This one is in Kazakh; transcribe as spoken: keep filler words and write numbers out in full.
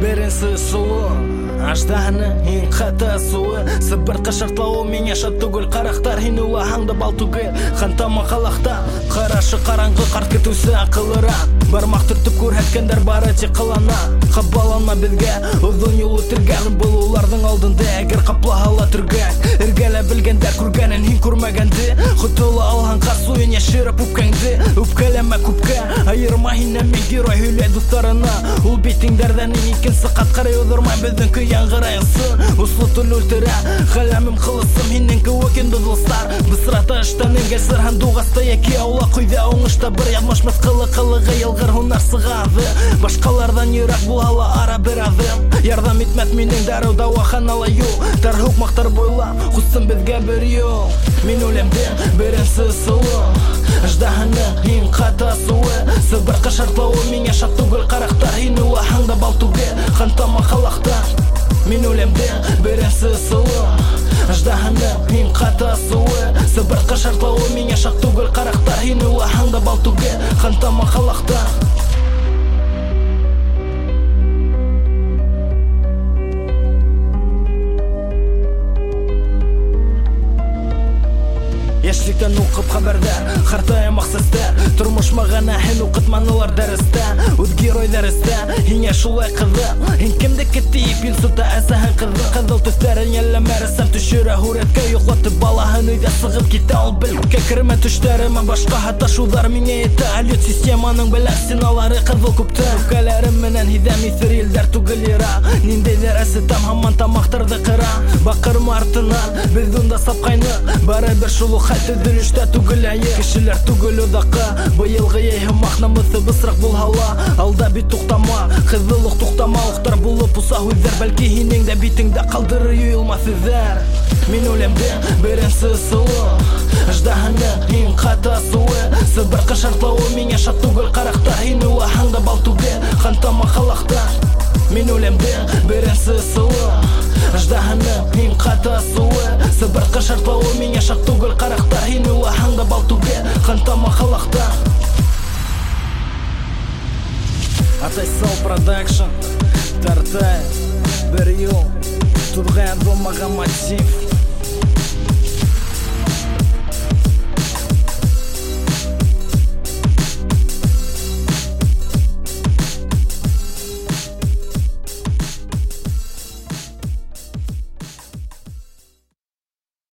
беренсіз сұлу, ажданы ең қата суы. Сыбыртқа шартлауы мене шат түгіл, қарақтар хин улахаңды бал түгел. Хантама қалақта, қарашы қараңғы қарт кетусі ақылырақ. Бармақ түртіп көрәткендер бары тек қылана. Қабаланма бізге, ұзын юлы түрген. Бұл олардың алдында әгер қаплағала түрген. Үргелі білгендер көргенін хин көрмегенді. Құтылы алған қарсуын ешіріп үпкенді. Үпкелеме күпке, айырма хинен мен герой хүле дұстарына. Ол бетіңдерден екенсі қатқарай ұдырмай біздің көй аңғырайынсын. Ұслы түл өлтірі, қаламым қылысым хинен көөкен бұзылыстар. Бысырата іштанын кәсір хандуғаста еке аула құйды оңышта бір ядмашмыз қылы қылығы елғыр хунар сығады. Башқалардан ерақ бұлғалы ара бір адым. Ярдам етмәт менің дәру дауаханала ю. Тархук мақтар бойла, құстым бізге бір ел. Мен өлемден беренсіз сұлу, аждаханы ең қата суы. Сыбыртқа шартлауы мене шат түгіл, қарақтар хин улахаңда бал түгел. Хантама қалақта, мен өлемден беренсіз сұлу, аждаханы ең қата суы. Сыбыртқа шартлауы мене шат түгіл, қарақтар хин улахаңда бал түгел. Хантама қалақта. Яшіліктен ұқып қабардар, қартайы мақсастар. Тұрмыш мағана хен ұқытманылар дәрісті. Өз герой дәрісті, хине шулай қызы. Хин кемді кетті епін сұта әсіхін қызы. Қызыл түстәрін елі мәрісім түшірі хуретке юқлатып балаһын өйде сығып кетті ол білікке. Кіріме түштәріме башқа хата шудар мене еті. Әлет системаның біләк синалары қызыл күпті. Үкәләрім менен хидәм исір елдер түгіл ера. Ниндейлер әсі там хаман тамақтырды қыра. Бақырым артынан, біз ұнда сапқайны. Бары бір шулу хәлті дүнішті түгіл әйе. Кішілер түгіл ұдақы, бұйылғы ейхі мақнамысы бысырақ бұл хала. Алда бит тұқтама, қызылық тұқтама. Ұқтар бұлып ұсақ өздер, бәлкі хинең дә битіңді қалдыры үйілма сіздер. Мен өлемден беренсіз сұлу, аждаханы ең қата суы. Сыбыртқа шартлауы мене шат түгіл, қарақтар хин улахаңда бал түгел. Хантама қалақта, мен өлемден беренсіз сұлу, аждаханы ең қата суы. Сыбыртқа шартлауы мене шат түгіл, қарақтар хин улахаңда бал түгел. Хантама қалақта. Атайсал продакшн, тартай бір ел, тұрған болмаған мотив.